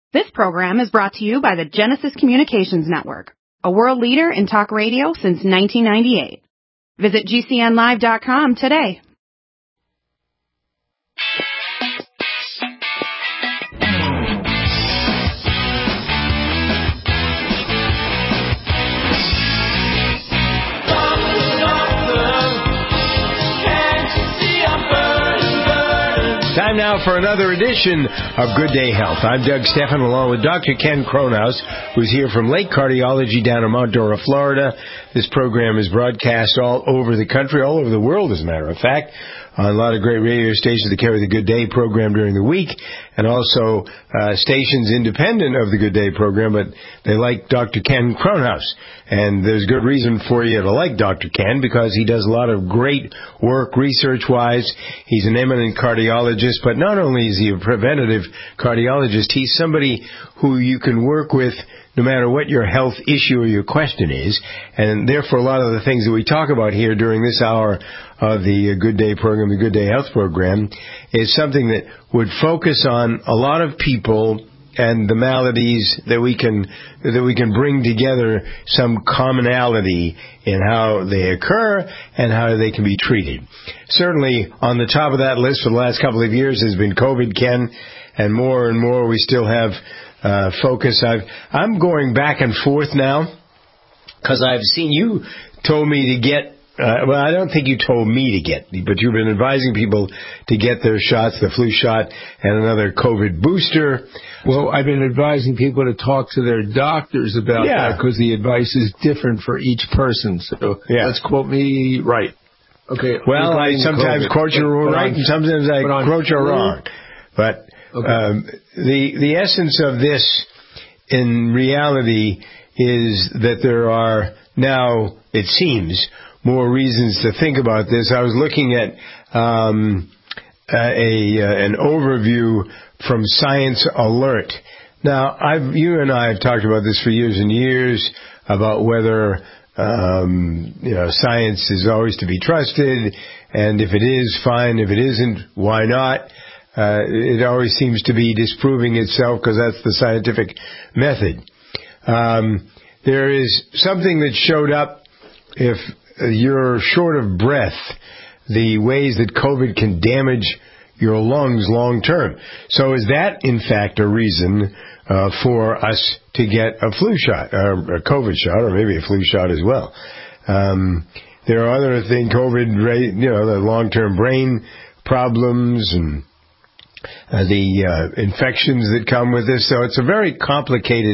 This program is brought to you by the Genesis Communications Network, a world leader in talk radio since 1998. Visit GCNlive.com today. Time now for another edition of Good Day Health. I'm Doug Stephan, along with Dr. Ken Kronhaus, who's here from Lake Cardiology down in Mount Dora, Florida. This program is broadcast all over the country, all over the world, as a matter of fact, on a lot of great radio stations that carry the Good Day program during the week, and also stations independent of the Good Day program, but they like Dr. Ken Kronhaus. And there's good reason for you to like Dr. Ken, because he does a lot of great work research-wise. He's an eminent cardiologist, but not only is he a preventative cardiologist, he's somebody who you can work with no matter what your health issue or your question is. And therefore, a lot of the things that we talk about here during this hour of the Good Day program, the Good Day Health program, is something that would focus on a lot of people and the maladies that we can bring together some commonality in how they occur and how they can be treated. Certainly, on the top of that list for the last couple of years has been COVID, Ken, and more we still have focus. I'm going back and forth now because I've seen you told me to get. Well, I don't think you told me to get, but you've been advising people to get their shots, the flu shot and another COVID booster. Well, I've been advising people to talk to their doctors about that because the advice is different for each person. So let's quote me right. Okay. Well, I sometimes quote you right and sometimes I quote you wrong. But the essence of this in reality is that there are now, it seems, more reasons to think about this. I was looking at an overview from Science Alert. Now, you and I have talked about this for years and years about whether science is always to be trusted, and if it is, fine. If it isn't, why not? It always seems to be disproving itself because that's the scientific method. There is something that showed up if you're short of breath, the ways that COVID can damage your lungs long term. So is that, in fact, a reason for us to get a flu shot, or a COVID shot, or maybe a flu shot as well? There are other things, COVID, the long-term brain problems and the infections that come with this. So it's a very complicated,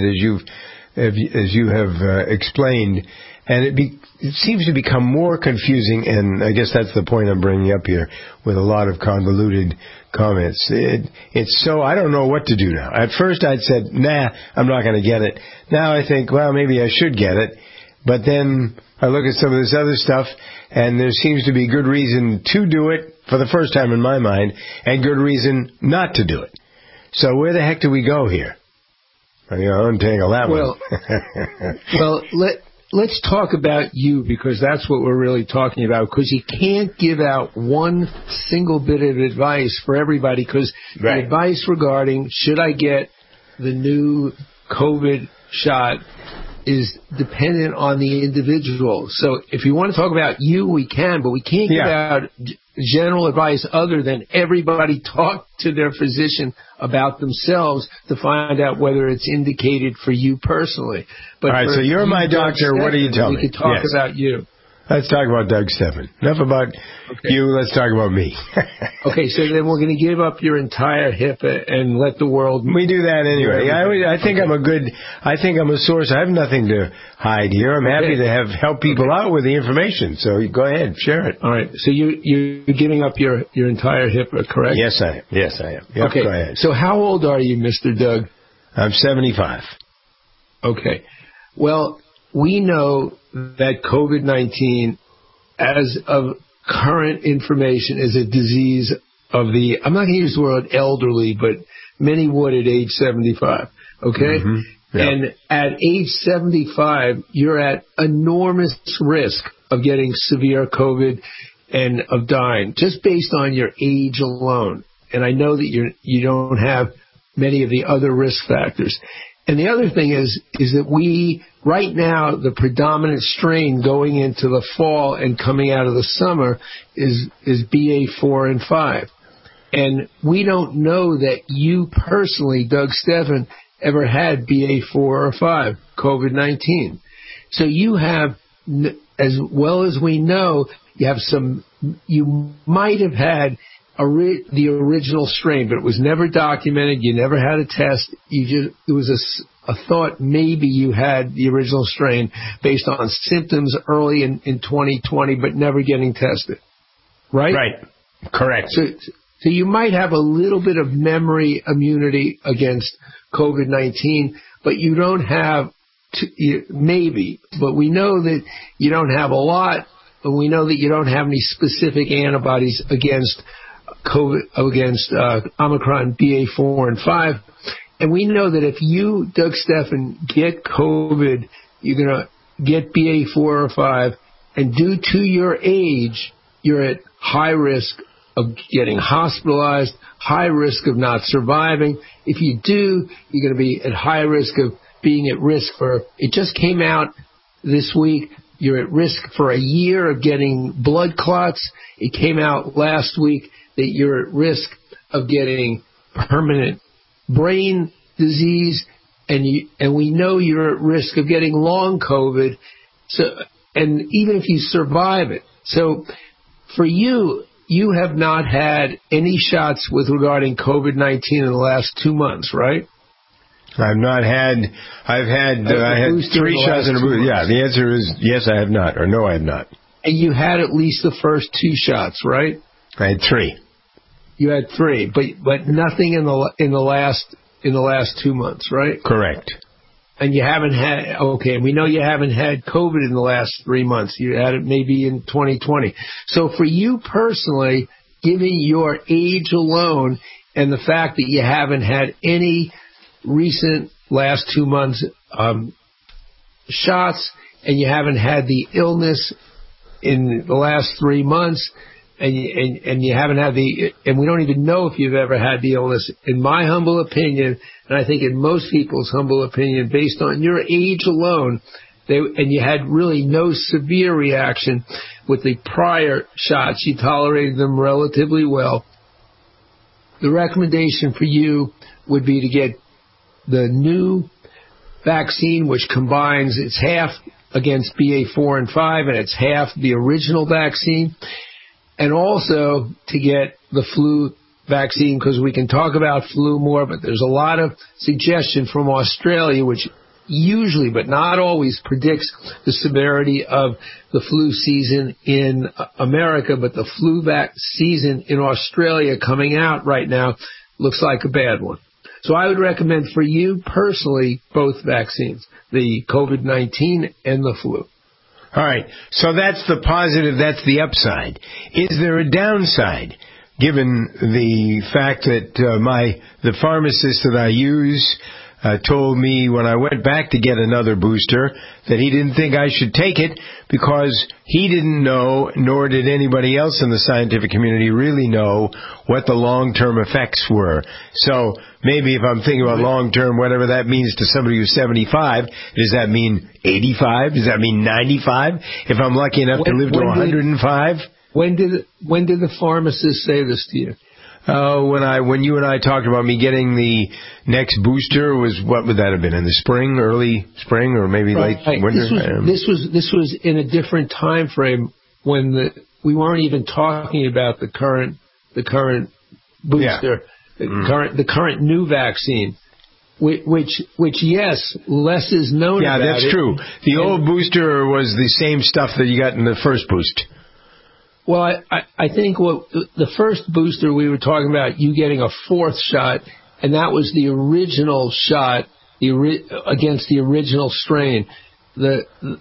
as you have explained, and it seems to become more confusing, and I guess that's the point I'm bringing up here with a lot of convoluted comments. It's so, I don't know what to do now. At first I'd said, nah, I'm not going to get it. Now I think, well, maybe I should get it. But then I look at some of this other stuff, and there seems to be good reason to do it for the first time in my mind, and good reason not to do it. So where the heck do we go here? Untangle that one. Well, let's talk about you, because that's what we're really talking about, because you can't give out one single bit of advice for everybody, because the advice regarding should I get the new COVID shot is dependent on the individual. So if you want to talk about you, we can, but we can't give out general advice other than everybody talk to their physician about themselves to find out whether it's indicated for you personally. But all right, so you're my doctor. What do you tell me? We could talk about you. Let's talk about Doug Stephan. Enough about you. Let's talk about me. Okay, so then we're going to give up your entire hip and let the world. We do that anyway. I think I'm a source. I have nothing to hide here. I'm happy to help people out with the information. So go ahead, share it. All right. So you're giving up your entire hip, correct? Yes, I am. Yep, okay. Go ahead. So how old are you, Mr. Doug? I'm 75. Okay. Well, we know that COVID-19, as of current information, is a disease of the, I'm not going to use the word elderly, but many would at age 75. Okay? Mm-hmm. Yep. And at age 75, you're at enormous risk of getting severe COVID and of dying, just based on your age alone. And I know that you don't have many of the other risk factors. And the other thing is that right now, the predominant strain going into the fall and coming out of the summer is BA4 and 5. And we don't know that you personally, Doug Stephan, ever had BA4 or 5, COVID-19. So you have, as well as we know, you might have had the original strain, but it was never documented. You never had a test. It was a thought maybe you had the original strain based on symptoms early in 2020, but never getting tested. Right? Right. Correct. So you might have a little bit of memory immunity against COVID-19, but you don't have maybe. But we know that you don't have a lot, and we know that you don't have any specific antibodies against Omicron BA4 and 5. And we know that if you, Doug Stephan, get COVID, you're going to get BA4 or 5, and due to your age, you're at high risk of getting hospitalized, high risk of not surviving. If you do, you're going to be at high risk of being at risk for, it just came out this week, you're at risk for a year of getting blood clots. It came out last week that you're at risk of getting permanent brain disease, and we know you're at risk of getting long COVID. So, and even if you survive it, so for you have not had any shots regarding COVID-19 in the last 2 months, right? I've had 3 shots in a booster. Yeah, the answer is yes, I have not, or no, I have not. And you had at least the first 2 shots, right? I had 3. You had 3, but nothing in the last 2 months, right? Correct. And you haven't had, okay, we know you haven't had COVID in the last 3 months. You had it maybe in 2020. So for you personally, given your age alone and the fact that you haven't had any recent last 2 months shots, and you haven't had the illness in the last 3 months, and you haven't had and we don't even know if you've ever had the illness, in my humble opinion, and I think in most people's humble opinion, based on your age alone, and you had really no severe reaction with the prior shots, you tolerated them relatively well. The recommendation for you would be to get the new vaccine, which combines, it's half against BA4 and 5, and it's half the original vaccine. And also to get the flu vaccine, because we can talk about flu more, but there's a lot of suggestion from Australia, which usually, but not always, predicts the severity of the flu season in America. But the flu season in Australia coming out right now looks like a bad one. So I would recommend for you personally both vaccines, the COVID-19 and the flu. All right, so that's the positive, that's the upside. Is there a downside, given the fact that the pharmacist that I use told me when I went back to get another booster that he didn't think I should take it because he didn't know, nor did anybody else in the scientific community really know what the long-term effects were. So maybe if I'm thinking about long-term, whatever that means to somebody who's 75, does that mean 85? Does that mean 95? If I'm lucky enough to live to 105? When did the pharmacist say this to you? When you and I talked about me getting the next booster, what would that have been, in the spring, early spring, or maybe late winter? This was in a different time frame when we weren't even talking about the current booster, the current new vaccine. Which yes, less is known about it. Yeah, that's true. The old booster was the same stuff that you got in the first boost. Well, I think the first booster we were talking about, you getting a 4th shot, and that was the original shot against the original strain. The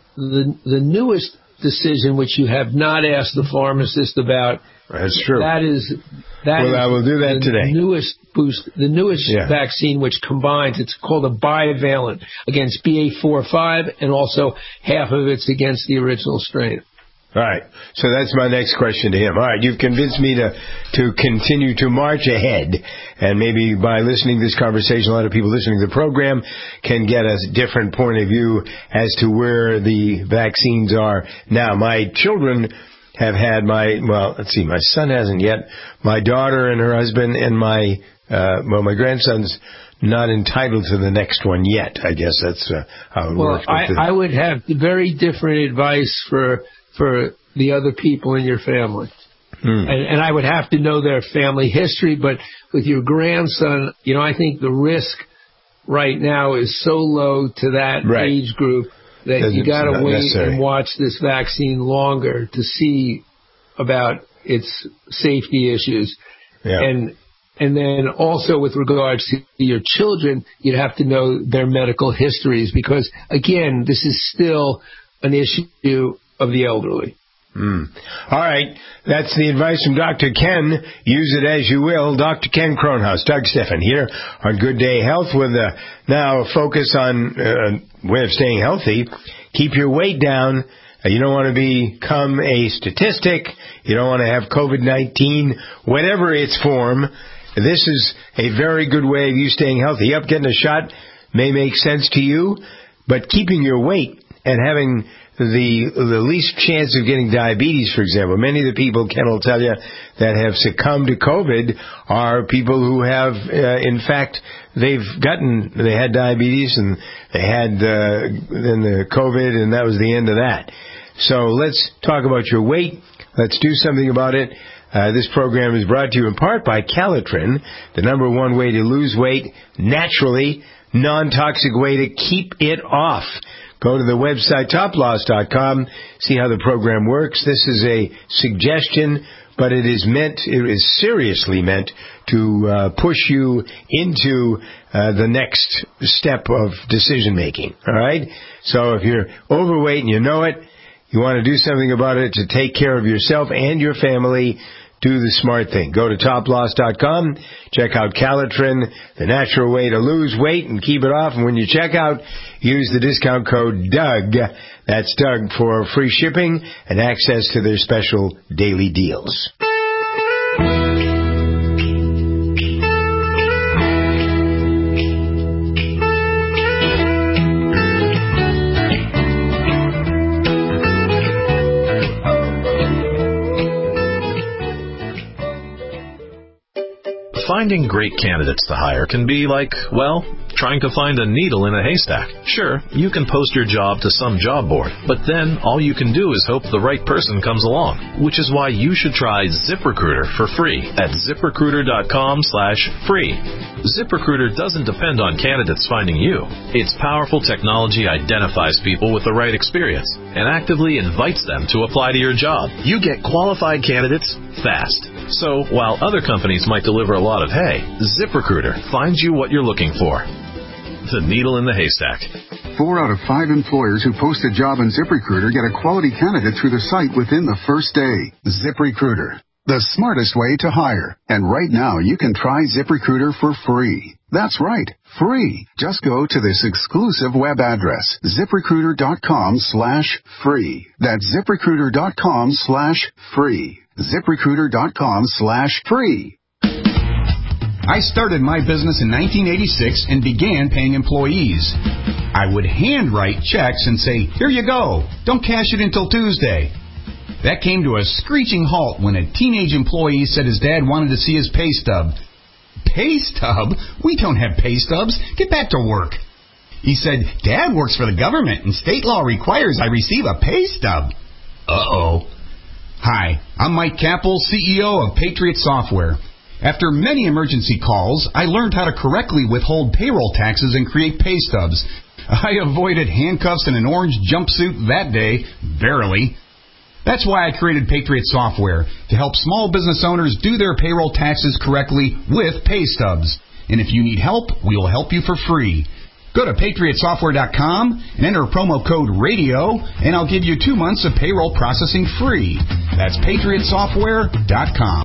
newest decision, which you have not asked the pharmacist about, that's true. I will do that today. The newest vaccine, which combines, it's called a bivalent against BA4/5, and also half of it's against the original strain. All right. So that's my next question to him. All right. You've convinced me to continue to march ahead. And maybe by listening to this conversation, a lot of people listening to the program can get a different point of view as to where the vaccines are now. My children have had my son hasn't yet. My daughter and her husband and my grandson's not entitled to the next one yet. I guess that's how it works. I would have very different advice for the other people in your family. And I would have to know their family history, but with your grandson, I think the risk right now is so low to that age group that you got to wait and watch this vaccine longer to see about its safety issues. Yeah. And then also with regards to your children, you'd have to know their medical histories because, again, this is still an issue of the elderly. All right. That's the advice from Dr. Ken. Use it as you will. Dr. Ken Kronhaus, Doug Stephan here on Good Day Health with now a focus on a way of staying healthy. Keep your weight down. You don't want to become a statistic. You don't want to have COVID-19, whatever its form. This is a very good way of you staying healthy. Yep, getting a shot may make sense to you, but keeping your weight and having the least chance of getting diabetes, for example. Many of the people, Ken will tell you, that have succumbed to COVID are people who have, in fact, they had diabetes and they had then the COVID, and that was the end of that. So let's talk about your weight. Let's do something about it. This program is brought to you in part by Calitrin, the number one way to lose weight naturally, non-toxic way to keep it off. Go to the website, toploss.com, see how the program works. This is a suggestion, but it is seriously meant to push you into the next step of decision-making, all right? So if you're overweight and you know it, you want to do something about it to take care of yourself and your family, do the smart thing. Go to toploss.com, check out Calitrin, the natural way to lose weight and keep it off. And when you check out, use the discount code DOUG. That's Doug for free shipping and access to their special daily deals. Finding great candidates to hire can be like, well, trying to find a needle in a haystack. Sure, you can post your job to some job board, but then all you can do is hope the right person comes along, which is why you should try ZipRecruiter for free at ZipRecruiter.com/free. ZipRecruiter doesn't depend on candidates finding you. Its powerful technology identifies people with the right experience and actively invites them to apply to your job. You get qualified candidates fast. So, while other companies might deliver a lot of hay, ZipRecruiter finds you what you're looking for. The needle in the haystack. 4 out of 5 employers who post a job on ZipRecruiter get a quality candidate through the site within the first day. ZipRecruiter, the smartest way to hire. And right now, you can try ZipRecruiter for free. That's right, free. Just go to this exclusive web address, ZipRecruiter.com/free. That's ZipRecruiter.com/free. ZipRecruiter.com/free. I started my business in 1986 and began paying employees. I would handwrite checks and say, here you go, don't cash it until Tuesday. That came to a screeching halt when a teenage employee said his dad wanted to see his pay stub. Pay stub? We don't have pay stubs. Get back to work. He said, Dad works for the government and state law requires I receive a pay stub. Uh-oh. Hi, I'm Mike Capel, CEO of Patriot Software. After many emergency calls, I learned how to correctly withhold payroll taxes and create pay stubs. I avoided handcuffs and an orange jumpsuit that day, barely. That's why I created Patriot Software, to help small business owners do their payroll taxes correctly with pay stubs. And if you need help, we will help you for free. Go to PatriotSoftware.com and enter promo code RADIO, and I'll give you 2 months of payroll processing free. That's PatriotSoftware.com.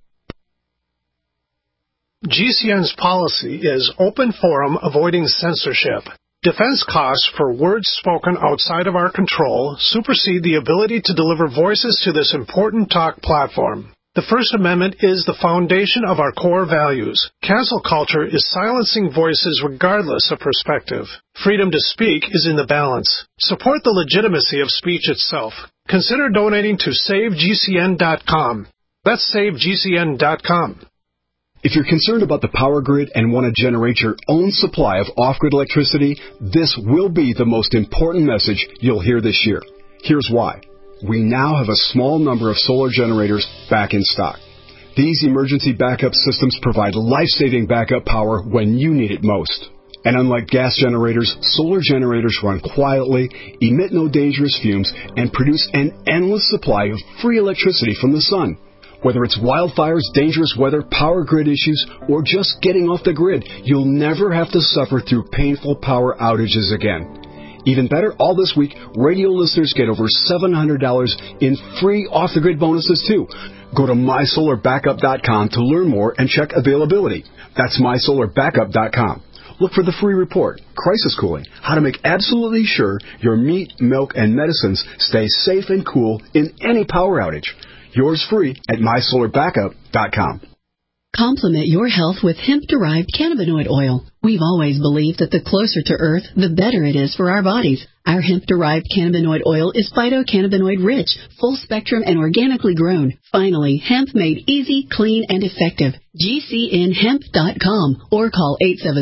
GCN's policy is open forum, avoiding censorship. Defense costs for words spoken outside of our control supersede the ability to deliver voices to this important talk platform. The First Amendment is the foundation of our core values. Cancel culture is silencing voices regardless of perspective. Freedom to speak is in the balance. Support the legitimacy of speech itself. Consider donating to SaveGCN.com. That's SaveGCN.com. If you're concerned about the power grid and want to generate your own supply of off-grid electricity, this will be the most important message you'll hear this year. Here's why. We now have a small number of solar generators back in stock. These emergency backup systems provide life-saving backup power when you need it most. And unlike gas generators, solar generators run quietly, emit no dangerous fumes, and produce an endless supply of free electricity from the sun. Whether it's wildfires, dangerous weather, power grid issues, or just getting off the grid, you'll never have to suffer through painful power outages again. Even better, all this week, radio listeners get over $700 in free off-the-grid bonuses, too. Go to MySolarBackup.com to learn more and check availability. That's MySolarBackup.com. Look for the free report, Crisis Cooling, how to make absolutely sure your meat, milk, and medicines stay safe and cool in any power outage. Yours free at MySolarBackup.com. Complement your health with hemp-derived cannabinoid oil. We've always believed that the closer to Earth, the better it is for our bodies. Our hemp-derived cannabinoid oil is phytocannabinoid-rich, full-spectrum, and organically grown. Finally, hemp made easy, clean, and effective. GCNHemp.com or call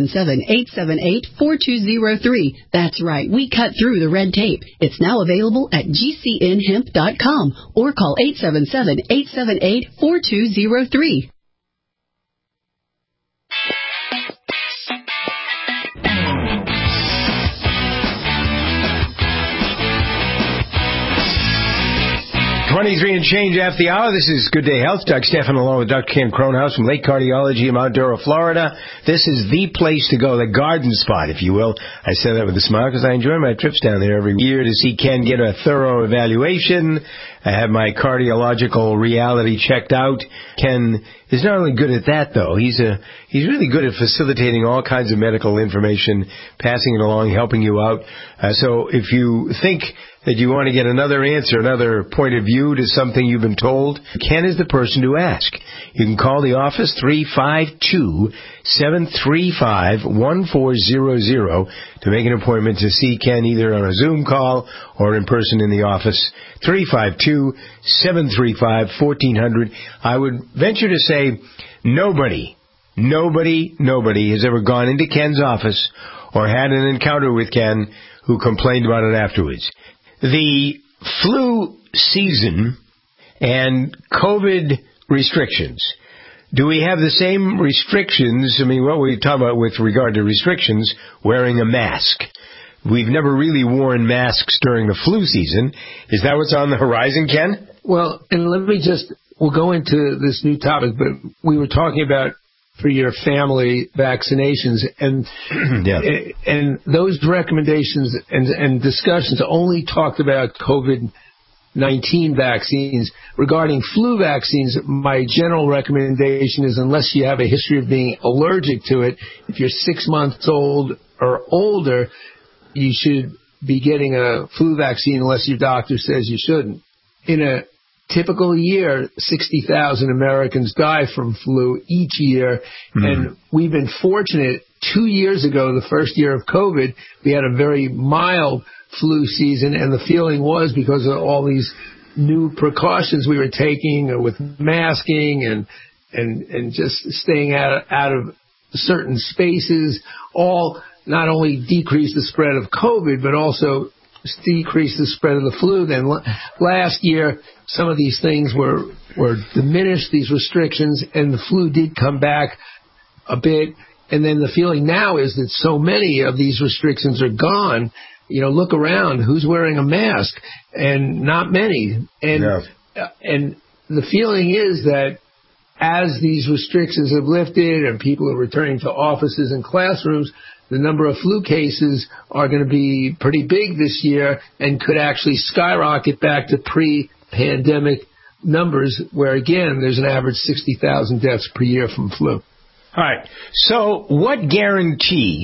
877-878-4203. That's right, we cut through the red tape. It's now available at GCNHemp.com or call 877-878-4203. .23 and change after the hour. This is Good Day Health. Doug Stephan along with Dr. Ken Cronhaus from Lake Cardiology in Mount Dora, Florida. This is the place to go, the garden spot, if you will. I say that with a smile because I enjoy my trips down there every year to see Ken get a thorough evaluation. I have my cardiological reality checked out. Ken is not only good at that, though. He's really good at facilitating all kinds of medical information, passing it along, helping you out. So if you think that you want to get another answer, another point of view to something you've been told, Ken is the person to ask. You can call the office, 352-735-1400, to make an appointment to see Ken either on a Zoom call or in person in the office, 352-735-1400. I would venture to say nobody has ever gone into Ken's office or had an encounter with Ken who complained about it afterwards. The flu season and COVID restrictions. Do we have the same restrictions? I mean, what we talk about with regard to restrictions, wearing a mask. We've never really worn masks during the flu season. Is that what's on the horizon, Ken? Well, and we'll go into this new topic, but we were talking about for your family vaccinations, and and those recommendations and discussions only talked about COVID-19 vaccines. Regarding flu vaccines, my general recommendation is, unless you have a history of being allergic to it, if you're 6 months old or older, you should be getting a flu vaccine unless your doctor says you shouldn't. In a typical year, 60,000 Americans die from flu each year, and we've been fortunate. 2 years ago, the first year of COVID, we had a very mild flu season, and the feeling was, because of all these new precautions we were taking with masking and just staying out of certain spaces, all not only decreased the spread of COVID, but also decreased the spread of the flu. Then last year, some of these things were diminished, these restrictions, and the flu did come back a bit. And then the feeling now is that so many of these restrictions are gone. You know, look around, who's wearing a mask? And not many. And the feeling is that as these restrictions have lifted and people are returning to offices and classrooms, the number of flu cases are going to be pretty big this year and could actually skyrocket back to pre-pandemic numbers, where, again, there's an average 60,000 deaths per year from flu. All right. So what guarantee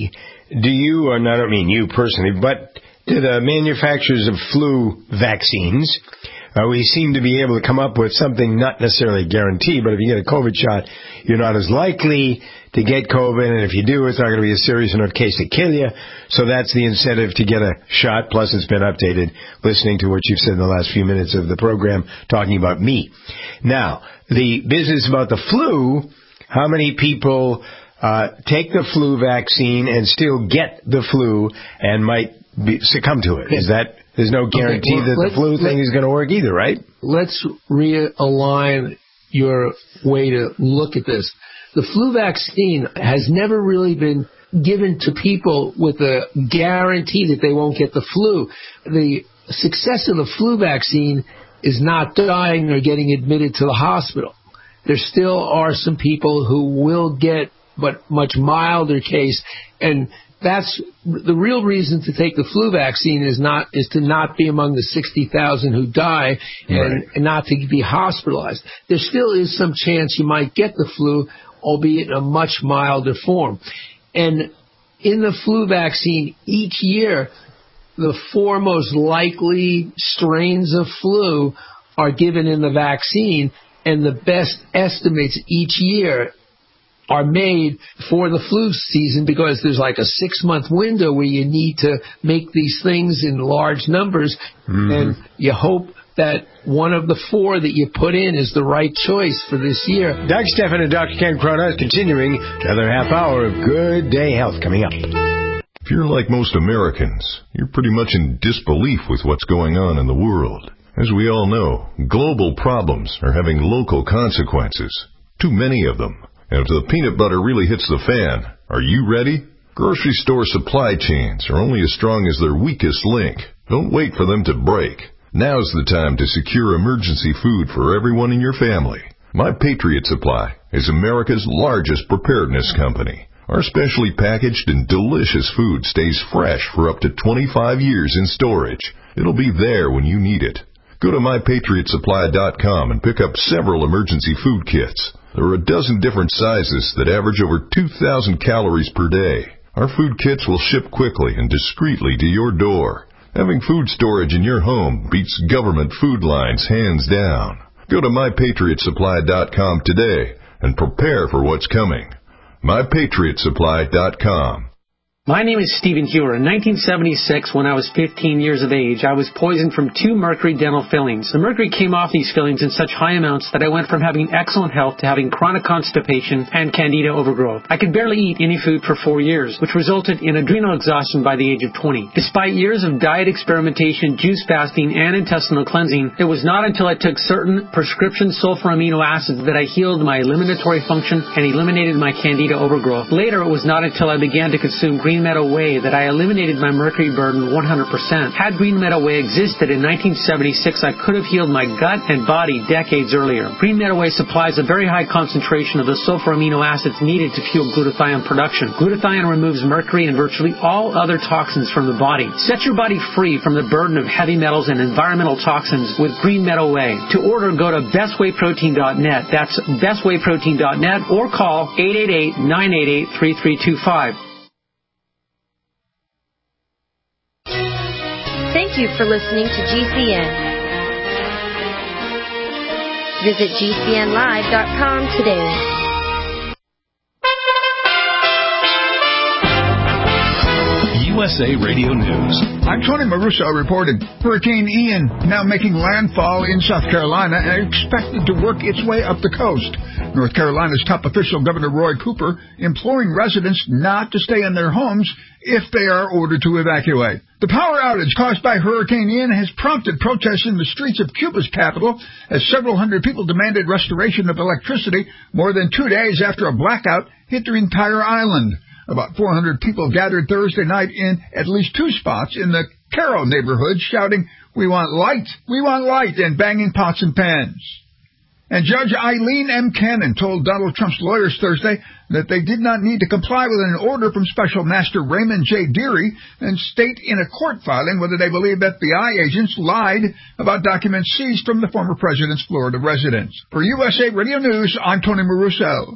do you, and I don't mean you personally, but to the manufacturers of flu vaccines, we seem to be able to come up with something not necessarily guaranteed, but if you get a COVID shot, you're not as likely to get COVID, and if you do, it's not going to be a serious enough case to kill you. So that's the incentive to get a shot, plus it's been updated listening to what you've said in the last few minutes of the program talking about me. Now, the business about the flu, how many people take the flu vaccine and still get the flu and might succumb to it? Is that... There's no guarantee that the flu thing is going to work either, right? Let's realign your way to look at this. The flu vaccine has never really been given to people with a guarantee that they won't get the flu. The success of the flu vaccine is not dying or getting admitted to the hospital. There still are some people who will get, but much milder case, and that's the real reason to take the flu vaccine is to not be among the 60,000 who die and not to be hospitalized. There still is some chance you might get the flu, albeit in a much milder form. And in the flu vaccine, each year, the 4 most likely strains of flu are given in the vaccine, and the best estimates each year are made for the flu season because there's like a 6-month window where you need to make these things in large numbers, and you hope that one of the 4 that you put in is the right choice for this year. Doug Stephan and Dr. Ken Cronauss continuing another half hour of Good Day Health coming up. If you're like most Americans, you're pretty much in disbelief with what's going on in the world. As we all know, global problems are having local consequences. Too many of them. And if the peanut butter really hits the fan, are you ready? Grocery store supply chains are only as strong as their weakest link. Don't wait for them to break. Now's the time to secure emergency food for everyone in your family. My Patriot Supply is America's largest preparedness company. Our specially packaged and delicious food stays fresh for up to 25 years in storage. It'll be there when you need it. Go to MyPatriotSupply.com and pick up several emergency food kits. There are a dozen different sizes that average over 2,000 calories per day. Our food kits will ship quickly and discreetly to your door. Having food storage in your home beats government food lines hands down. Go to MyPatriotSupply.com today and prepare for what's coming. MyPatriotSupply.com. My name is Stephen Hewer. In 1976, when I was 15 years of age, I was poisoned from 2 mercury dental fillings. The mercury came off these fillings in such high amounts that I went from having excellent health to having chronic constipation and candida overgrowth. I could barely eat any food for 4 years, which resulted in adrenal exhaustion by the age of 20. Despite years of diet experimentation, juice fasting, and intestinal cleansing, it was not until I took certain prescription sulfur amino acids that I healed my eliminatory function and eliminated my candida overgrowth. Later, it was not until I began to consume Green Meadow Whey that I eliminated my mercury burden 100%. Had Green Meadow Whey existed in 1976, I could have healed my gut and body decades earlier. Green Meadow Whey supplies a very high concentration of the sulfur amino acids needed to fuel glutathione production. Glutathione removes mercury and virtually all other toxins from the body. Set your body free from the burden of heavy metals and environmental toxins with Green Meadow Whey. To order, go to bestwayprotein.net. That's bestwayprotein.net or call 888-988-3325. Thank you for listening to GCN. Visit GCNlive.com today. USA Radio News. I'm Tony Maruso reporting. Hurricane Ian now making landfall in South Carolina and expected to work its way up the coast. North Carolina's top official, Governor Roy Cooper, imploring residents not to stay in their homes if they are ordered to evacuate. The power outage caused by Hurricane Ian has prompted protests in the streets of Cuba's capital as several hundred people demanded restoration of electricity more than 2 days after a blackout hit the entire island. About 400 people gathered Thursday night in at least 2 spots in the Caro neighborhood shouting, "We want light, and banging pots and pans. And Judge Eileen M. Cannon told Donald Trump's lawyers Thursday that they did not need to comply with an order from Special Master Raymond J. Dearie and state in a court filing whether they believe FBI agents lied about documents seized from the former president's Florida residence. For USA Radio News, I'm Tony Maruso.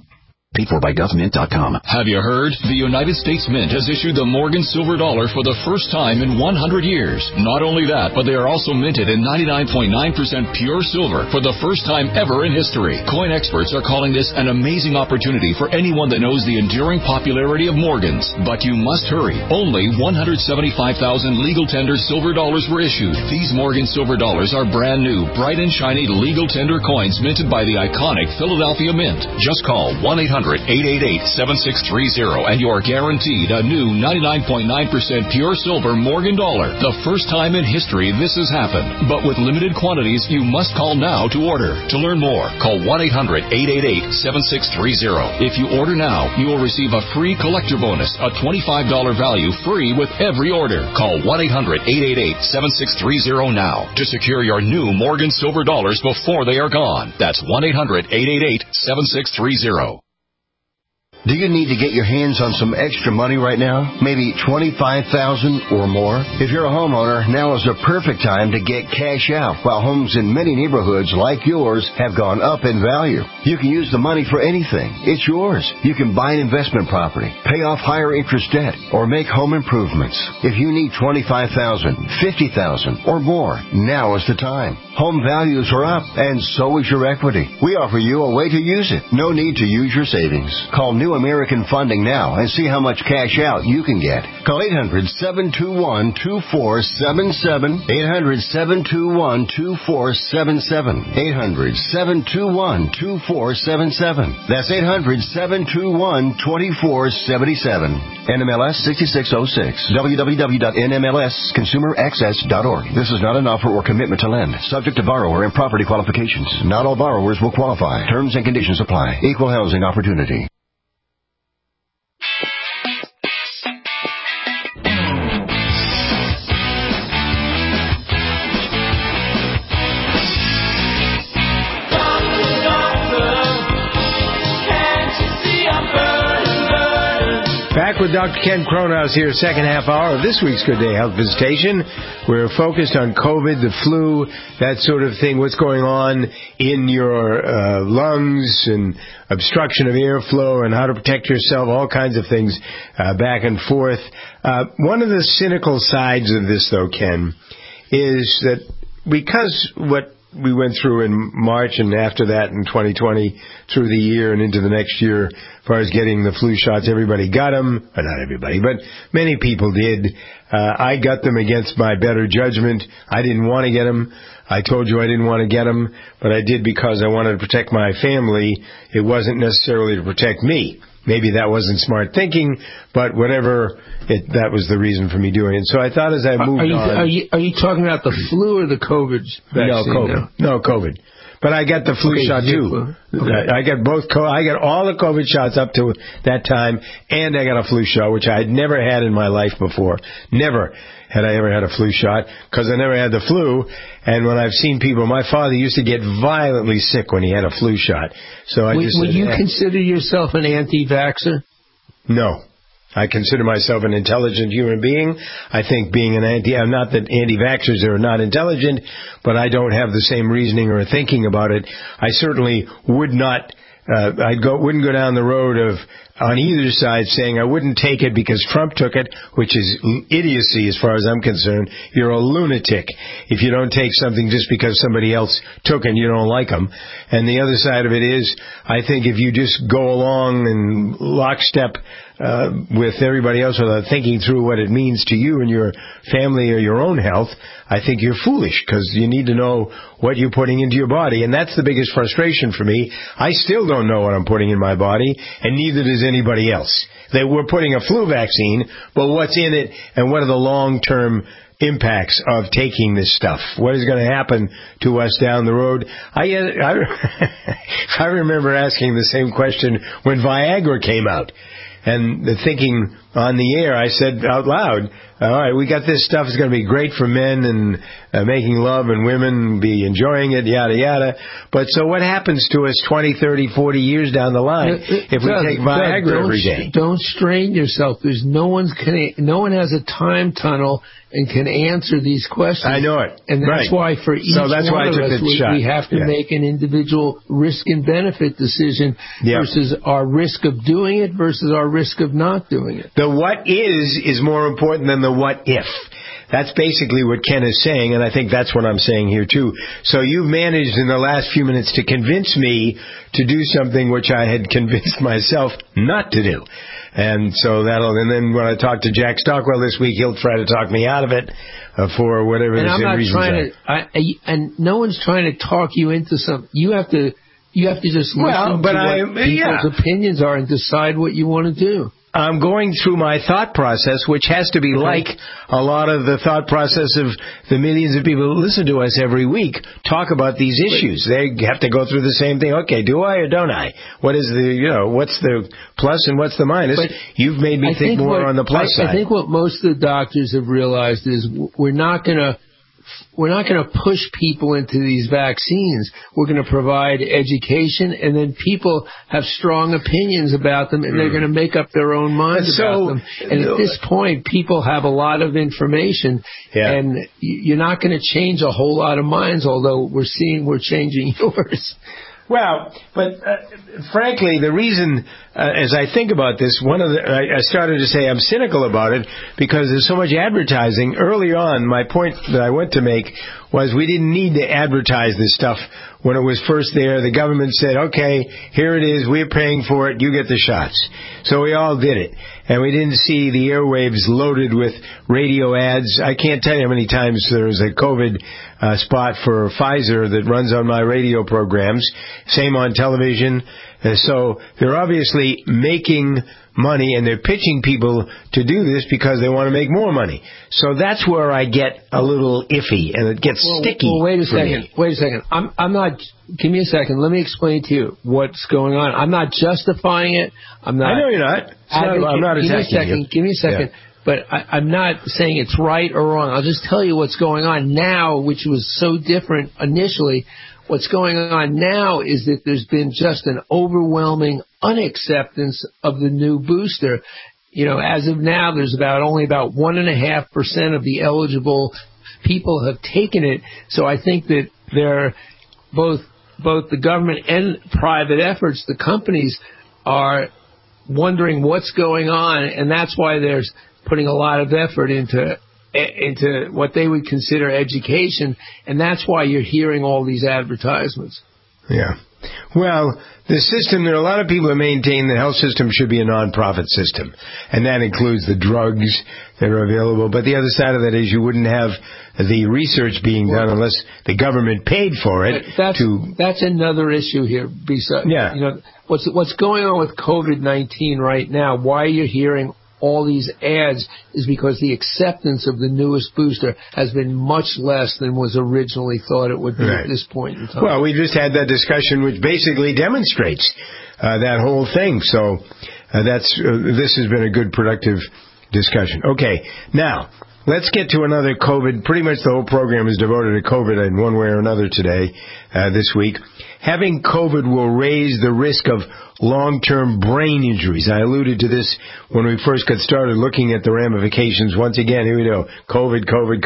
Paid for by GovMint.com. Have you heard? The United States Mint has issued the Morgan Silver Dollar for the first time in 100 years. Not only that, but they are also minted in 99.9% pure silver for the first time ever in history. Coin experts are calling this an amazing opportunity for anyone that knows the enduring popularity of Morgans. But you must hurry. Only 175,000 legal tender silver dollars were issued. These Morgan Silver Dollars are brand new, bright and shiny legal tender coins minted by the iconic Philadelphia Mint. Just call 1-800-888-7630 and you're guaranteed a new 99.9% pure silver Morgan dollar. The first time in history this has happened. But with limited quantities, you must call now to order. To learn more, call 1-800-888-7630. If you order now, you will receive a free collector bonus, a $25 value free with every order. Call 1-800-888-7630 now to secure your new Morgan Silver Dollars before they are gone. That's 1-800-888-7630. Do you need to get your hands on some extra money right now? Maybe $25,000 or more? If you're a homeowner, now is the perfect time to get cash out while homes in many neighborhoods like yours have gone up in value. You can use the money for anything. It's yours. You can buy an investment property, pay off higher interest debt, or make home improvements. If you need $25,000, $50,000 or more, now is the time. Home values are up, and so is your equity. We offer you a way to use it. No need to use your savings. Call New American Funding now and see how much cash out you can get. Call 800-721-2477. 800-721-2477. 800-721-2477. That's 800-721-2477. NMLS 6606. www.nmlsconsumeraccess.org. This is not an offer or commitment to lend. Subject to borrower and property qualifications. Not all borrowers will qualify. Terms and conditions apply. Equal housing opportunity. Back with Dr. Ken Cronhaus here, second half hour of this week's Good Day Health Visitation. We're focused on COVID, the flu, that sort of thing, what's going on in your lungs and obstruction of airflow and how to protect yourself, all kinds of things back and forth. One of the cynical sides of this, though, Ken, is that because what we went through in March and after that in 2020 through the year and into the next year as far as getting the flu shots, everybody got them. Well, not everybody, but many people did. I got them against my better judgment. I didn't want to get them. I told you I didn't want to get them, but I did because I wanted to protect my family. It wasn't necessarily to protect me. Maybe that wasn't smart thinking, but whatever, that was the reason for me doing it. So I thought as I moved on... Are you talking about the flu or the COVID vaccine? No, COVID. No, COVID. But I got the flu shot too. Okay. I got both. I got all the COVID shots up to that time, and I got a flu shot, which I had never had in my life before. Never had I ever had a flu shot, because I never had the flu. And when I've seen people, my father used to get violently sick when he had a flu shot. So I just would you consider yourself an anti-vaxxer? No. I consider myself an intelligent human being. I think being I'm not that anti-vaxxers are not intelligent, but I don't have the same reasoning or thinking about it. I certainly would not, wouldn't go down the road of, on either side, saying I wouldn't take it because Trump took it, which is idiocy as far as I'm concerned. You're a lunatic if you don't take something just because somebody else took it and you don't like them. And the other side of it is, I think if you just go along in lockstep with everybody else without thinking through what it means to you and your family or your own health, I think you're foolish, because you need to know what you're putting into your body. And that's the biggest frustration for me. I still don't know what I'm putting in my body, and neither does anybody else. They were putting a flu vaccine, but what's in it and what are the long-term impacts of taking this stuff? What is going to happen to us down the road? I remember asking the same question when Viagra came out. And thinking, on the air, I said out loud, all right, we got this stuff. It's going to be great for men and making love, and women be enjoying it, yada, yada. But so what happens to us 20, 30, 40 years down the line if we take Viagra every day? Don't strain yourself. There's no one has a time tunnel and can answer these questions. I know it. And that's why for each one of us, we have to make an individual risk and benefit decision versus our risk of doing it versus our risk of not doing it. The what is more important than the what if. That's basically what Ken is saying, and I think that's what I'm saying here, too. So you've managed in the last few minutes to convince me to do something which I had convinced myself not to do. And so and then when I talk to Jack Stockwell this week, he'll try to talk me out of it for whatever the reasons are. And no one's trying to talk you into something. You have to just listen to what people's opinions are and decide what you want to do. I'm going through my thought process, which has to be like a lot of the thought process of the millions of people who listen to us every week talk about these issues. They have to go through the same thing. Okay, do I or don't I? What is what's the plus and what's the minus? But you've made me think more on the plus side. I think what most of the doctors have realized is we're not going to push people into these vaccines. We're going to provide education, and then people have strong opinions about them, and they're going to make up their own minds about them. And at this point, people have a lot of information, and you're not going to change a whole lot of minds, although we're changing yours. Well, but frankly, the reason, as I think about this, I started to say I'm cynical about it because there's so much advertising. Early on, my point that I went to make was we didn't need to advertise this stuff when it was first there. The government said, okay, here it is, we're paying for it, you get the shots. So we all did it. And we didn't see the airwaves loaded with radio ads. I can't tell you how many times there was a COVID spot for Pfizer that runs on my radio programs. Same on television. So they're obviously making money, and they're pitching people to do this because they want to make more money. So that's where I get a little iffy, and it gets sticky. Well, wait a second. I'm not. Give me a second. Let me explain to you what's going on. I'm not justifying it. I'm not. I know you're not. I'm not attacking you. Give me a second. Yeah. But I'm not saying it's right or wrong. I'll just tell you what's going on now, which was so different initially. What's going on now is that there's been just an overwhelming unacceptance of the new booster. As of now, there's only about 1.5% of the eligible people have taken it. So I think that they're both the government and private efforts, the companies are wondering what's going on, and that's why there's putting a lot of effort into what they would consider education, and that's why you're hearing all these advertisements. Yeah. Well, the system, there are a lot of people that maintain the health system should be a non-profit system, and that includes the drugs that are available. But the other side of that is you wouldn't have the research being done unless the government paid for it. That's another issue here. Besides, what's going on with COVID-19 right now, why you're hearing all these ads is because the acceptance of the newest booster has been much less than was originally thought it would be at this point in time. Well, we just had that discussion which basically demonstrates that whole thing. So this has been a good, productive discussion. Okay, now let's get to another COVID. Pretty much the whole program is devoted to COVID in one way or another today, this week. Having COVID will raise the risk of long-term brain injuries. I alluded to this when we first got started looking at the ramifications. Once again, here we go. COVID.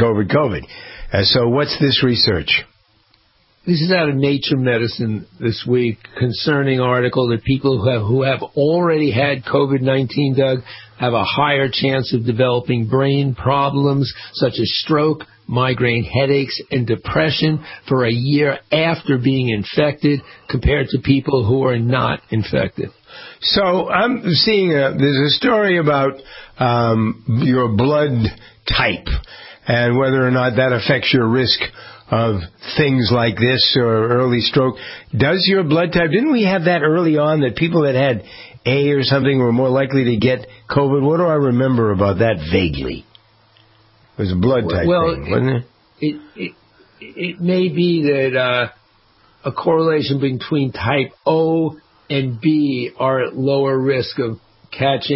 So what's this research? This is out of Nature Medicine this week, concerning article that people who have already had COVID-19, Doug, have a higher chance of developing brain problems such as stroke, migraine headaches, and depression for a year after being infected compared to people who are not infected. So I'm seeing there's a story about your blood type and whether or not that affects your risk of things like this or early stroke. Does your blood type, didn't we have that early on, that people that had A or something were more likely to get COVID? What do I remember about that vaguely? It was a blood type thing, wasn't it? It may be that a correlation between type O and B are at lower risk of catching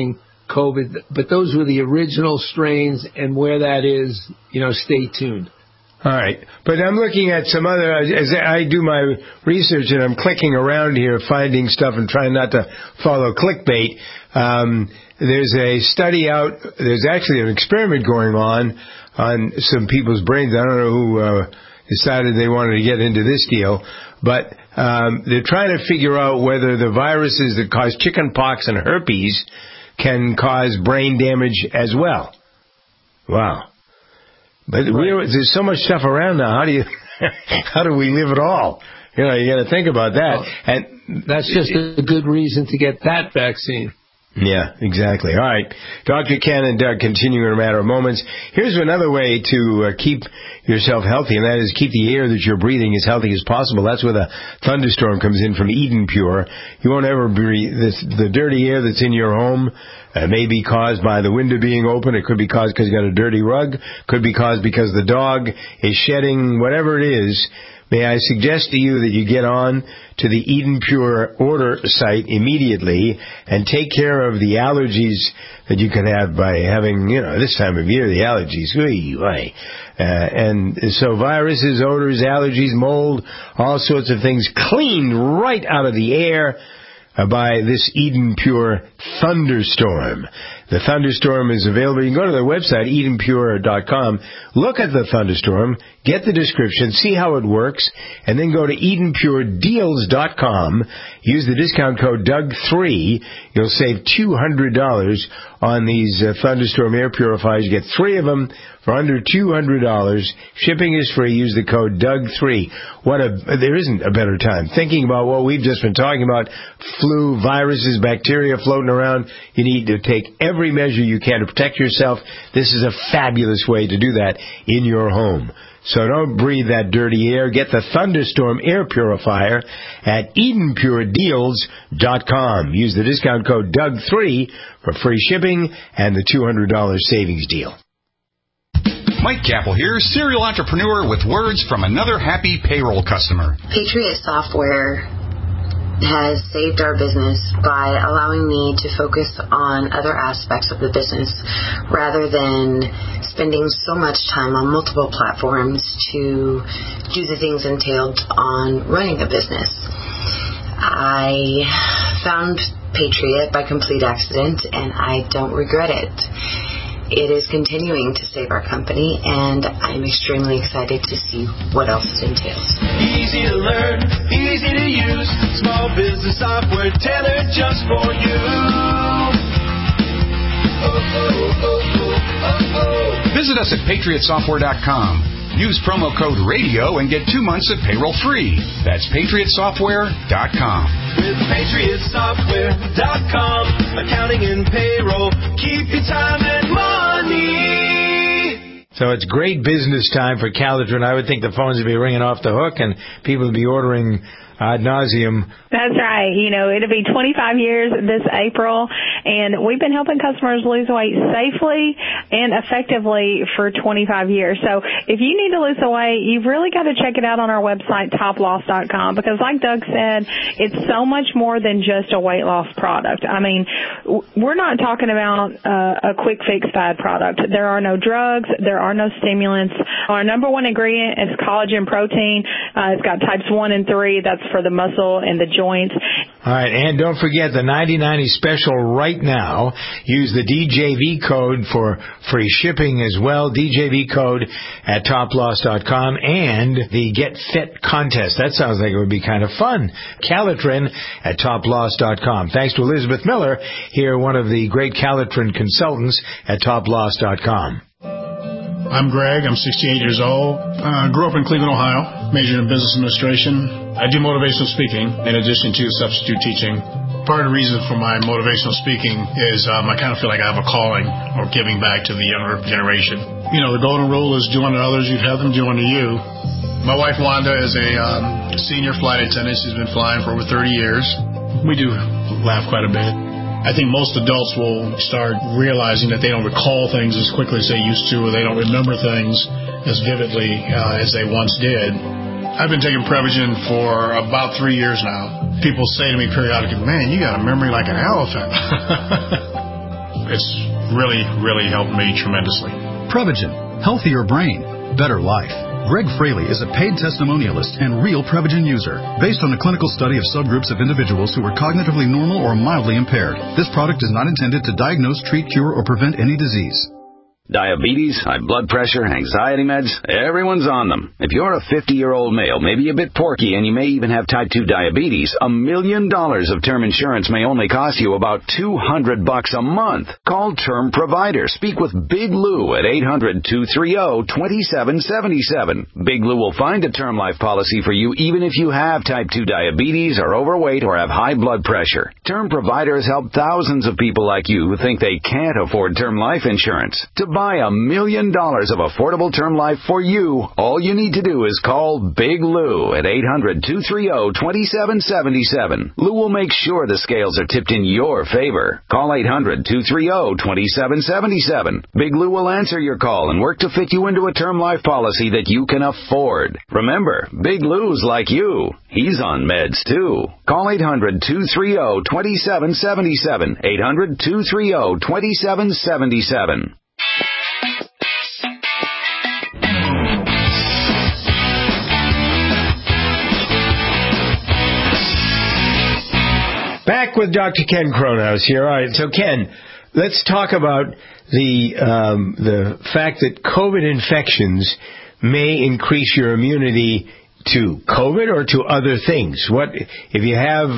COVID, but those were the original strains, and where that is, stay tuned. All right. But I'm looking at some other, as I do my research and I'm clicking around here, finding stuff and trying not to follow clickbait. There's a study out, there's actually an experiment going on some people's brains. I don't know who decided they wanted to get into this deal, but they're trying to figure out whether the viruses that cause chickenpox and herpes can cause brain damage as well. Wow. But there's so much stuff around now. How do we live at all? You got to think about that. And that's just a good reason to get that vaccine. Yeah, exactly. All right. Dr. Ken and Doug continuing in a matter of moments. Here's another way to keep yourself healthy, and that is keep the air that you're breathing as healthy as possible. That's where the thunderstorm comes in from Eden Pure. You won't ever breathe the dirty air that's in your home. May be caused by the window being open. It could be caused because you got a dirty rug. Could be caused because the dog is shedding. Whatever it is, may I suggest to you that you get on to the Eden Pure order site immediately and take care of the allergies that you can have by having, this time of year, the allergies. And so viruses, odors, allergies, mold, all sorts of things cleaned right out of the air by this Eden Pure Thunderstorm. The Thunderstorm is available. You can go to their website, EdenPure.com, look at the Thunderstorm, get the description, see how it works, and then go to EdenPureDeals.com. Use the discount code Doug3. You'll save $200 on these Thunderstorm air purifiers. You get 3 of them for under $200. Shipping is free. Use the code Doug3. There isn't a better time. Thinking about what we've just been talking about, flu, viruses, bacteria floating around, you need to take every measure you can to protect yourself. This is a fabulous way to do that in your home. So don't breathe that dirty air. Get the Thunderstorm air purifier at EdenPureDeals.com. Use the discount code Doug3 for free shipping and the $200 savings deal. Mike Capel here, serial entrepreneur with words from another happy payroll customer. Patriot Software has saved our business by allowing me to focus on other aspects of the business rather than spending so much time on multiple platforms to do the things entailed on running a business. I found Patriot by complete accident, and I don't regret it. It is continuing to save our company, and I'm extremely excited to see what else it entails. Easy to learn, easy to use, small business software tailored just for you. Visit us at PatriotSoftware.com. Use promo code RADIO and get 2 months of payroll free. That's PatriotSoftware.com. With PatriotSoftware.com, accounting and payroll, keep your time and money. So it's great business time for Calitrin. I would think the phones would be ringing off the hook and people would be ordering ad nauseum. That's right. It'll be 25 years this April, and we've been helping customers lose weight safely and effectively for 25 years. So if you need to lose the weight, you've really got to check it out on our website, toploss.com, because like Doug said, it's so much more than just a weight loss product. I mean, we're not talking about a quick fix fad product. There are no drugs. There are no stimulants. Our number one ingredient is collagen protein. It's got types 1 and 3. That's for the muscle and the joints. All right, and don't forget the 90/90 special right now. Use the DJV code for free shipping as well. DJV code at toploss.com, and the Get Fit contest. That sounds like it would be kind of fun. Calitrin at toploss.com. Thanks to Elizabeth Miller here, one of the great Calitrin consultants at toploss.com. I'm Greg. I'm 68 years old. Grew up in Cleveland, Ohio. Majored in business administration. I do motivational speaking in addition to substitute teaching. Part of the reason for my motivational speaking is I kind of feel like I have a calling or giving back to the younger generation. The golden rule is do unto others, you'd have them do unto you. My wife Wanda is a senior flight attendant. She's been flying for over 30 years. We do laugh quite a bit. I think most adults will start realizing that they don't recall things as quickly as they used to, or they don't remember things as vividly as they once did. I've been taking Prevagen for about 3 years now. People say to me periodically, man, you got a memory like an elephant. it's really, really helped me tremendously. Prevagen, healthier brain, better life. Greg Fraley is a paid testimonialist and real Prevagen user. Based on a clinical study of subgroups of individuals who were cognitively normal or mildly impaired, this product is not intended to diagnose, treat, cure, or prevent any disease. Diabetes, high blood pressure, anxiety meds, everyone's on them. If you're a 50-year-old male, maybe a bit porky, and you may even have type 2 diabetes, $1 million of term insurance may only cost you about $200 a month. Call Term Provider. Speak with Big Lou at 800-230-2777. Big Lou will find a term life policy for you even if you have type 2 diabetes, are overweight, or have high blood pressure. Term Providers help thousands of people like you who think they can't afford term life insurance. To buy $1 million of affordable term life for you, all you need to do is call Big Lou at 800-230-2777. Lou will make sure the scales are tipped in your favor. Call 800-230-2777. Big Lou will answer your call and work to fit you into a term life policy that you can afford. Remember, Big Lou's like you. He's on meds, too. Call 800-230-2777. 800-230-2777. Back with Dr. Ken Cronhaus here. All right, so Ken, let's talk about the fact that COVID infections may increase your immunity to COVID or to other things. What if you have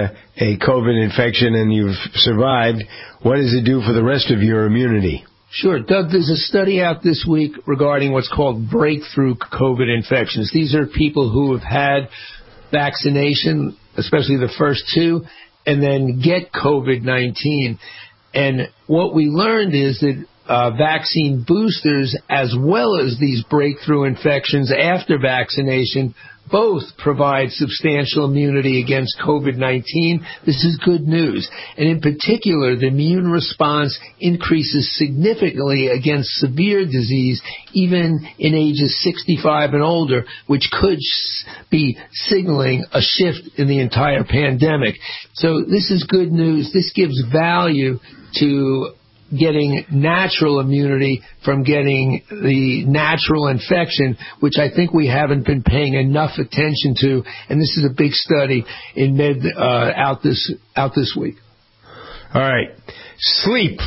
a COVID infection and you've survived? What does it do for the rest of your immunity? Sure. Doug, there's a study out this week regarding what's called breakthrough COVID infections. These are people who have had vaccination, especially the first two, and then get COVID-19. And what we learned is that vaccine boosters, as well as these breakthrough infections after vaccination, both provide substantial immunity against COVID-19. This is good news. And in particular, the immune response increases significantly against severe disease, even in ages 65 and older, which could be signaling a shift in the entire pandemic. So this is good news. This gives value to getting natural immunity from getting the natural infection, which I think we haven't been paying enough attention to. And this is a big study in Med out this week. All right. Sleep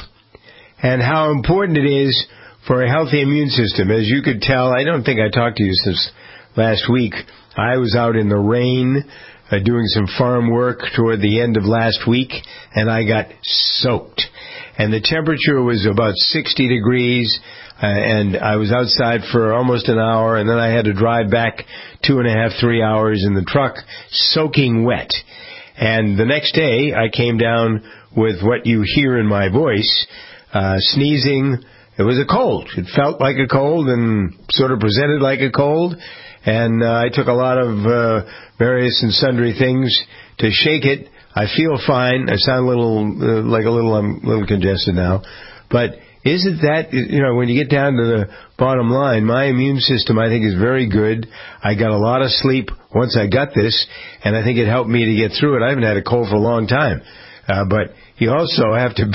and how important it is for a healthy immune system. As you could tell, I don't think I talked to you since last week. I was out in the rain doing some farm work toward the end of last week, and I got soaked. And the temperature was about 60 degrees, and I was outside for almost an hour, and then I had to drive back 2.5, 3 hours in the truck, soaking wet. And the next day, I came down with what you hear in my voice, sneezing. It was a cold. It felt like a cold and sort of presented like a cold. And I took a lot of various and sundry things to shake it. I feel fine. I sound a little I'm a little congested now. But isn't that, when you get down to the bottom line, my immune system, I think, is very good. I got a lot of sleep once I got this, and I think it helped me to get through it. I haven't had a cold for a long time. But you also have to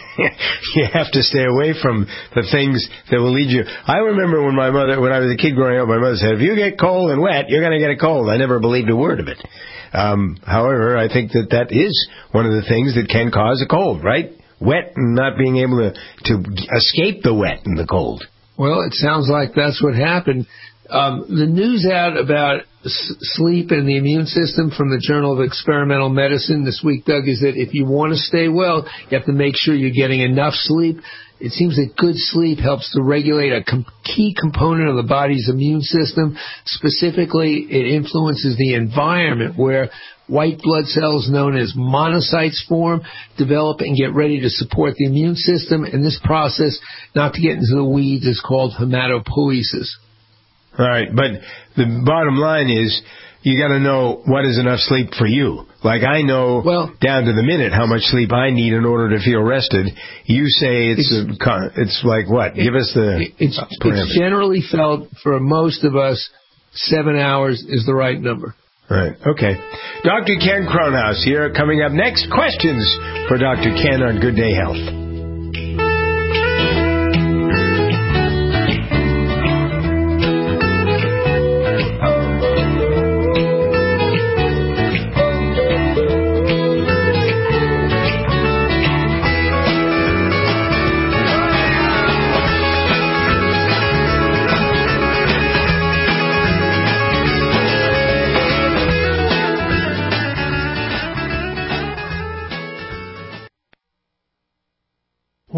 stay away from the things that will lead you. I remember when I was a kid growing up, my mother said, if you get cold and wet, you're going to get a cold. I never believed a word of it. However, I think that is one of the things that can cause a cold, right? Wet and not being able to escape the wet and the cold. Well, it sounds like that's what happened. The news out about sleep and the immune system from the Journal of Experimental Medicine this week, Doug, is that if you want to stay well, you have to make sure you're getting enough sleep. It seems that good sleep helps to regulate a key component of the body's immune system. Specifically, it influences the environment where white blood cells known as monocytes form, develop, and get ready to support the immune system. And this process, not to get into the weeds, is called hematopoiesis. All right, but the bottom line is you got to know what is enough sleep for you. Like I know down to the minute how much sleep I need in order to feel rested. You say it's like what? Give us the It's generally felt for most of us 7 hours is the right number. Right. Okay. Dr. Ken Cronhaus here. Coming up next, questions for Dr. Ken on Good Day Health.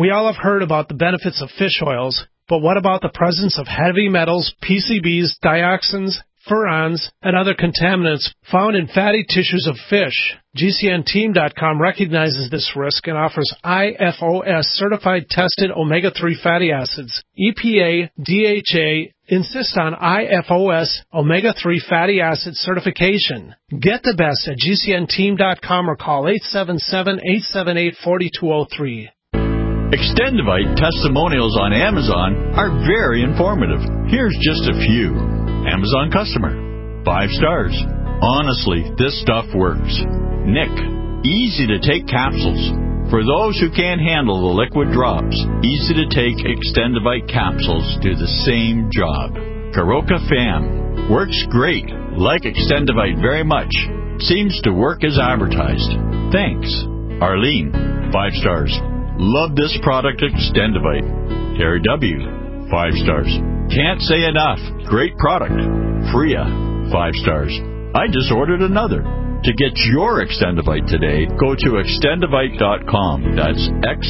We all have heard about the benefits of fish oils, but what about the presence of heavy metals, PCBs, dioxins, furans, and other contaminants found in fatty tissues of fish? GCNteam.com recognizes this risk and offers IFOS certified tested omega-3 fatty acids. EPA, DHA insist on IFOS omega-3 fatty acid certification. Get the best at GCNteam.com or call 877-878-4203. Extendivite testimonials on Amazon are very informative. Here's just a few. Amazon customer. 5 stars. Honestly, this stuff works. Nick. Easy to take capsules. For those who can't handle the liquid drops, easy to take Extendivite capsules do the same job. Karoka Fam. Works great. Like Extendivite very much. Seems to work as advertised. Thanks. Arlene. 5 stars. Love this product, Extendivite. Terry W. 5 stars. Can't say enough. Great product. Freya. 5 stars. I just ordered another. To get your Extendivite today, go to extendivite.com. That's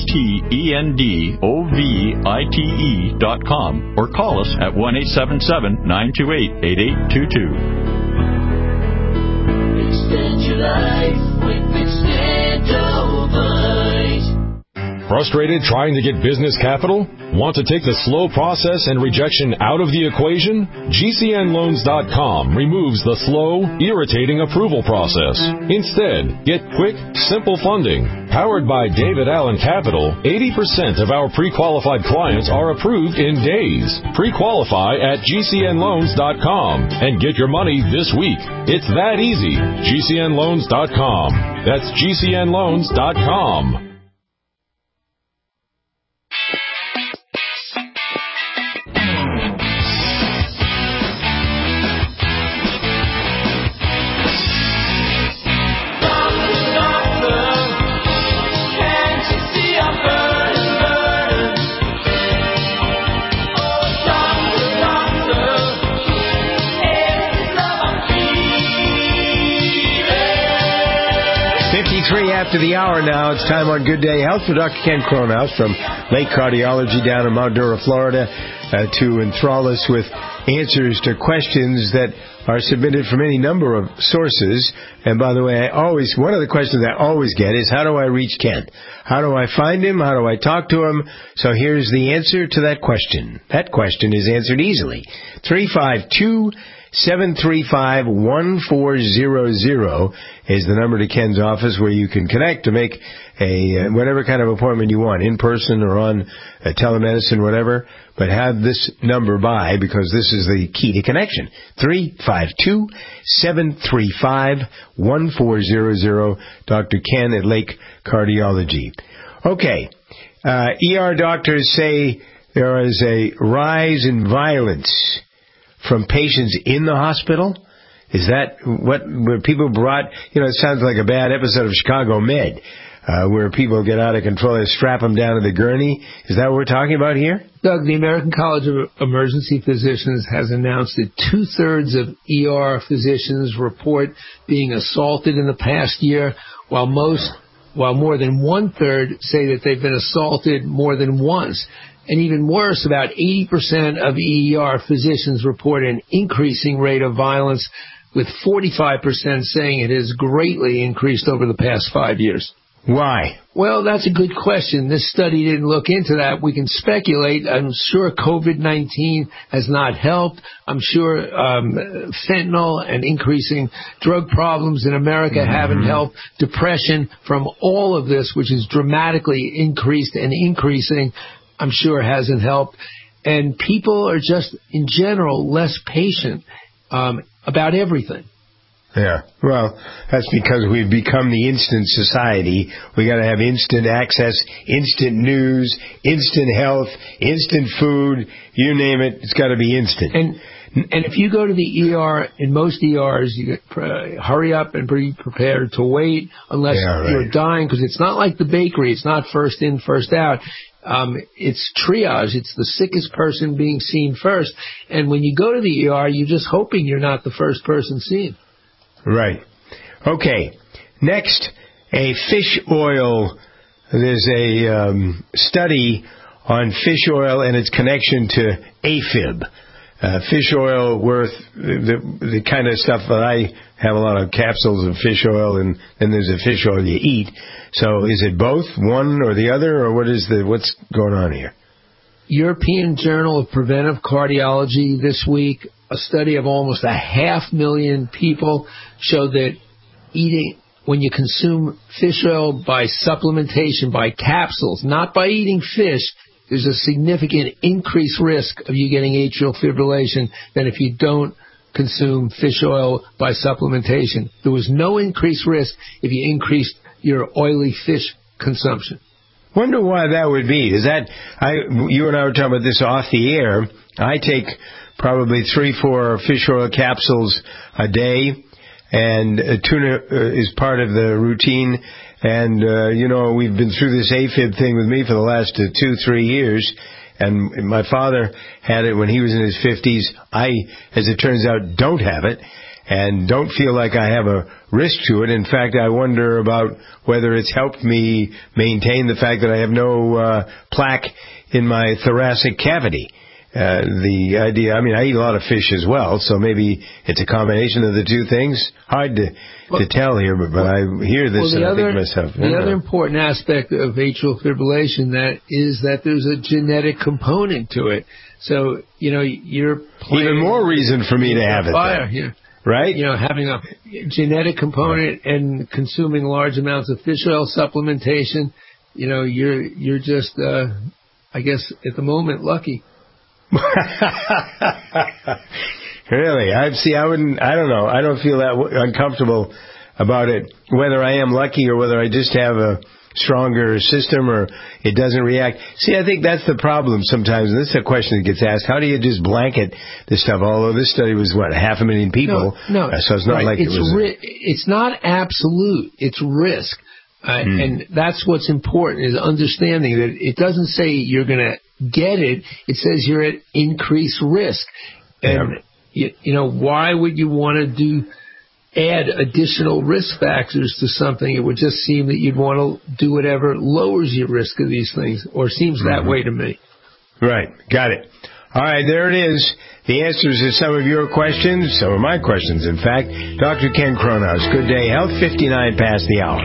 XTENDOVITE.com or call us at 1-877-928-8822. Extend your life with Extendivite. Frustrated trying to get business capital? Want to take the slow process and rejection out of the equation? GCNloans.com removes the slow, irritating approval process. Instead, get quick, simple funding. Powered by David Allen Capital, 80% of our pre-qualified clients are approved in days. Pre-qualify at GCNloans.com and get your money this week. It's that easy. GCNloans.com. That's GCNloans.com. After the hour now, it's time on Good Day Health for Dr. Ken Cronhaus from Lake Cardiology down in Mount Dora, Florida, to enthrall us with answers to questions that are submitted from any number of sources. And by the way, one of the questions I always get is, how do I reach Ken? How do I find him? How do I talk to him? So here's the answer to that question. That question is answered easily. 352-735-1400 is the number to Ken's office where you can connect to make a whatever kind of appointment you want, in person or on telemedicine, whatever. But have this number by, because this is the key to connection. 352-735-1400, Dr. Ken at Lake Cardiology. Okay, ER doctors say there is a rise in violence from patients in the hospital? Is that where people brought, it sounds like a bad episode of Chicago Med, where people get out of control and strap them down to the gurney? Is that what we're talking about here? Doug, the American College of Emergency Physicians has announced that 2/3 of ER physicians report being assaulted in the past year, while more than 1/3 say that they've been assaulted more than once. And even worse, about 80% of ER physicians report an increasing rate of violence, with 45% saying it has greatly increased over the past 5 years. Why? Well, that's a good question. This study didn't look into that. We can speculate. I'm sure COVID-19 has not helped. I'm sure fentanyl and increasing drug problems in America haven't helped. Depression from all of this, which is dramatically increased and increasing, I'm sure hasn't helped. And people are just, in general, less patient about everything. Yeah, well, that's because we've become the instant society. We got to have instant access, instant news, instant health, instant food. You name it, it's got to be instant. And if you go to the ER, in most ERs, you hurry up and be prepared to wait unless you're dying, because it's not like the bakery. It's not first in, first out. It's triage. It's the sickest person being seen first. And when you go to the ER, you're just hoping you're not the first person seen. Right. Okay. Next, a fish oil there's a study on fish oil and its connection to AFib. Fish oil worth the kind of stuff that I have a lot of capsules of fish oil, and then there's a fish oil you eat. So is it both, one or the other, or what's going on here? European Journal of Preventive Cardiology this week, a study of almost 500,000 people showed that when you consume fish oil by supplementation, by capsules, not by eating fish, there's a significant increased risk of you getting atrial fibrillation than if you don't consume fish oil by supplementation. There was no increased risk if you increased your oily fish consumption. Wonder why that would be. You and I were talking about this off the air. I take probably 3-4 fish oil capsules a day, and tuna is part of the routine. And, we've been through this AFib thing with me for the last 2-3 years. And my father had it when he was in his 50s. I, as it turns out, don't have it and don't feel like I have a risk to it. In fact, I wonder about whether it's helped me maintain the fact that I have no plaque in my thoracic cavity. The idea, I eat a lot of fish as well, so maybe it's a combination of the two things. Hard to tell here, but I hear this and I think to myself. The other important aspect of atrial fibrillation is that there's a genetic component to it. So, you're even more reason for me to have it. Yeah. Right? Having a genetic component and consuming large amounts of fish oil supplementation, you're just, I guess, at the moment, lucky. Really? I don't know. I don't feel that uncomfortable about it, whether I am lucky or whether I just have a stronger system or it doesn't react. See, I think that's the problem sometimes, and this is a question that gets asked. How do you just blanket this stuff? Although this study was, 500,000 people? No. So it's not like it was... It's not absolute. It's risk. And that's what's important, is understanding that it doesn't say you're going to get it. It says you're at increased risk. And, why would you want to add additional risk factors to something? It would just seem that you'd want to do whatever lowers your risk of these things, or seems that way to me. Right. Got it. All right, there it is. The answers to some of your questions, some of my questions, in fact. Dr. Ken Cronhaus, Good Day Health, 59 past the hour.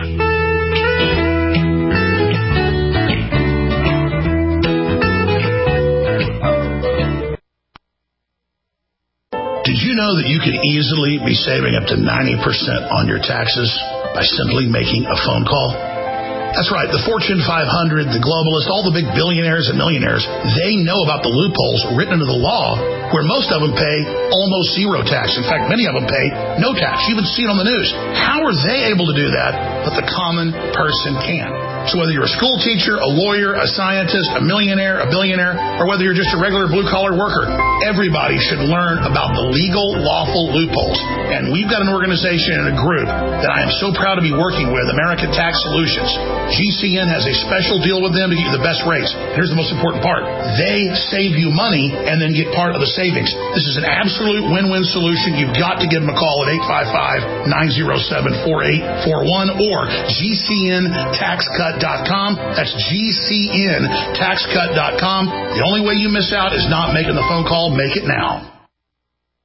Did you know that you could easily be saving up to 90% on your taxes by simply making a phone call? That's right. The Fortune 500, the globalists, all the big billionaires and millionaires, they know about the loopholes written into the law where most of them pay almost zero tax. In fact, many of them pay no tax. You even see it on the news. How are they able to do that, but the common person can? So whether you're a school teacher, a lawyer, a scientist, a millionaire, a billionaire, or whether you're just a regular blue-collar worker, everybody should learn about the legal, lawful loopholes. And we've got an organization and a group that I am so proud to be working with, American Tax Solutions. GCN has a special deal with them to get you the best rates. Here's the most important part. They save you money and then get part of the savings. This is an absolute win-win solution. You've got to give them a call at 855-907-4841 or GCNTaxCut.com. That's GCNTaxCut.com. The only way you miss out is not making the phone call. Make it now.